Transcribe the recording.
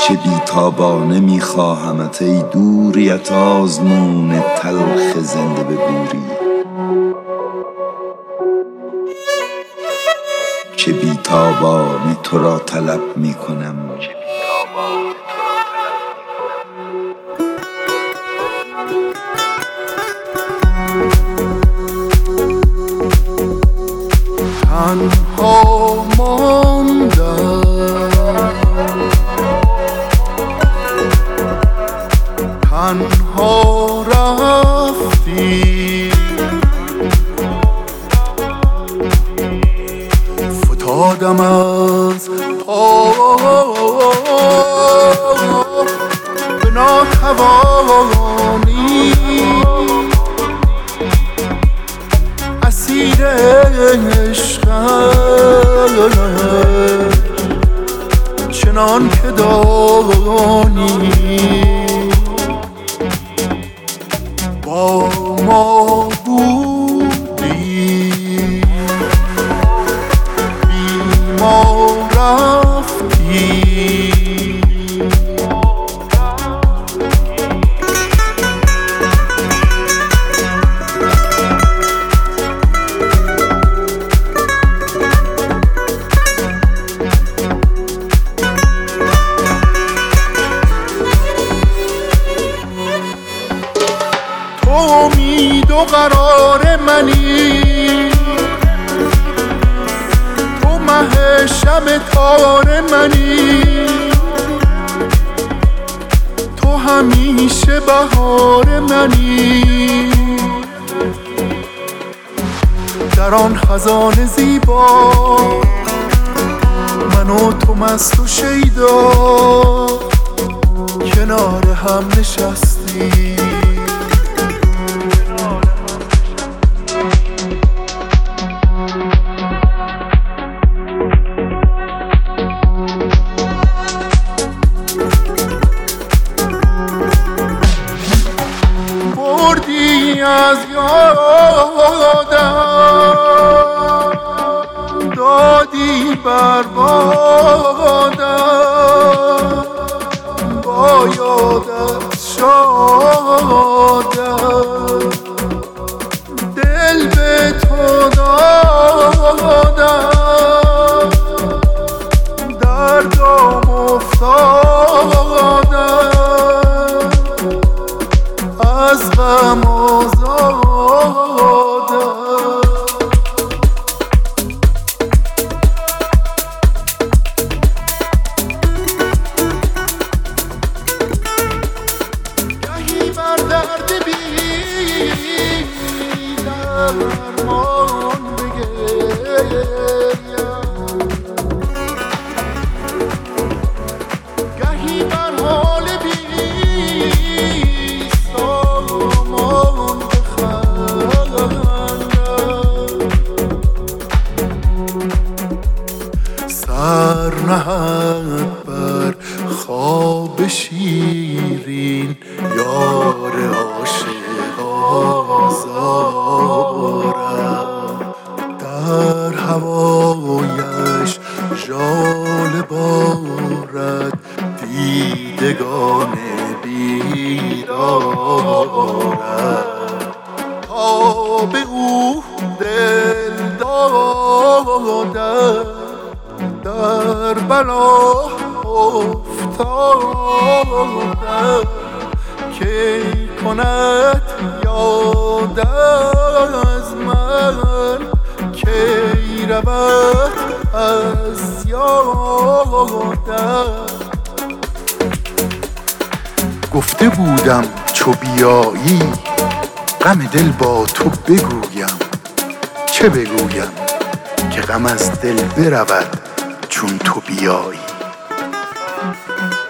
چه بیتابانه میخواهمت ای دوریت آزمون تلخ زنده به گوری. چه بیتابانه تو را طلب میکنم، تنها ماندم، تنها رفتی، فتادم از پا به ناتوانی، اسیر عشقم چنان که دانی. با ما بودی، بی ما رفتی، امید و قرار منی، تو مه شب تار منی، تو همیشه بهار منی. در آن خزان زیبا من و تو مست و شیدا کنار هم نشستی. بردی از یادم، دادی بر بادم، با یادت شادم، دل به تو دادم، دردم افتادم، از غم آزادم. گهی بر درد بی درمان بگریم، گهی بر حال بی سامان بخندم. سر نهد بر خواب شیرین یار عاشق آزارم، در هوایش ژاله بارد دیدگان بیدارم. تا به او دل دادم، در بلا افتادم، کی کند یاد از من، کی رود از یادم. گفته بودم چو بیایی غم دل با تو بگویم، چه بگویم که غم از دل برود چون تو بیایی.